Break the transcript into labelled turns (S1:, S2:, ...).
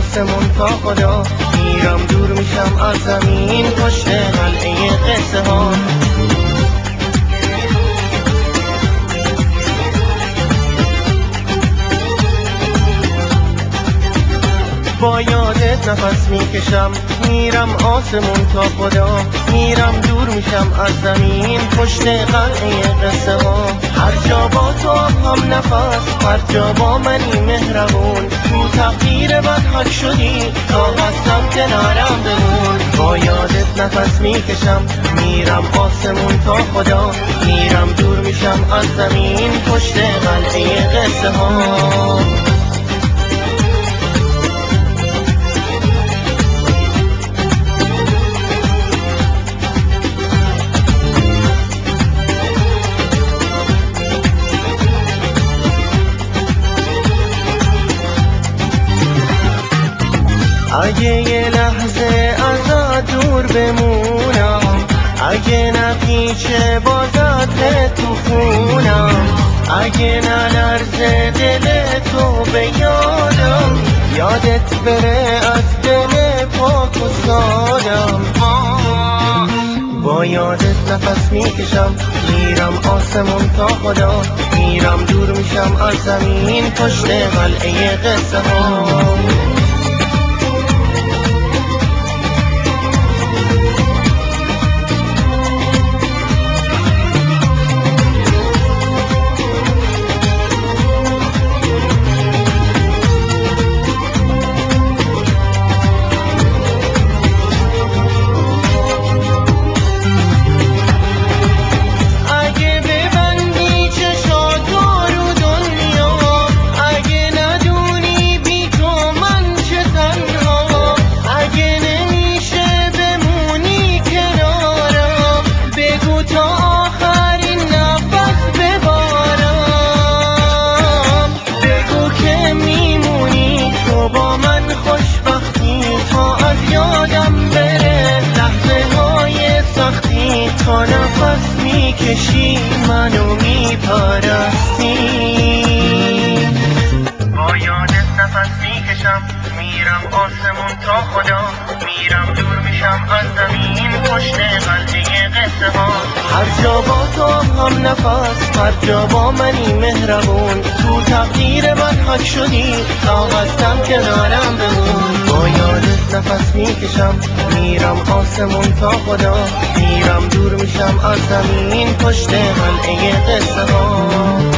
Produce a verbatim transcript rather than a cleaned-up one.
S1: آسمون تا خدا، میرم دور میشم از زمین پشت قلعه قصه ها. با یادت نفس میکشم، میرم آسمون تا خدا، میرم دور میشم از زمین پشت قلعه قصه ها. هر جا با تو هم نفس، هر جا با منی مهربون، تو تقدیر من حک شدی تا هستم کنارم بمون. با یادت نفس میکشم، میرم آسمون تا خدا، میرم دور میشم از زمین پشت قلعه قصه ها. اگه یه لحظه ازت دور بمونم، اگه نپیچه بازت تو خونم، اگه نلرزه دل تو به یادم، یادت بره از دل پاک و سادم. با یادت نفس میکشم، میرم آسمون تا خدا، میرم دور میشم از زمین پشت قلعه قصه ها. تا نفس میکشی منو میپرستی. با یادت نفس میکشم، میرم آسمون تا خدا، میرم دور میشم از زمین پشت قلعه قصه ها. هر جا با تو هم نفس، هر جا با منی مهربون، تو تقدیر من حک شدی تا هستم کنارم بمون. با یادت نفس میکشم، میرم آسمون تا خدا، میرم دور میشم از زمین پشت قلعه قصه ها.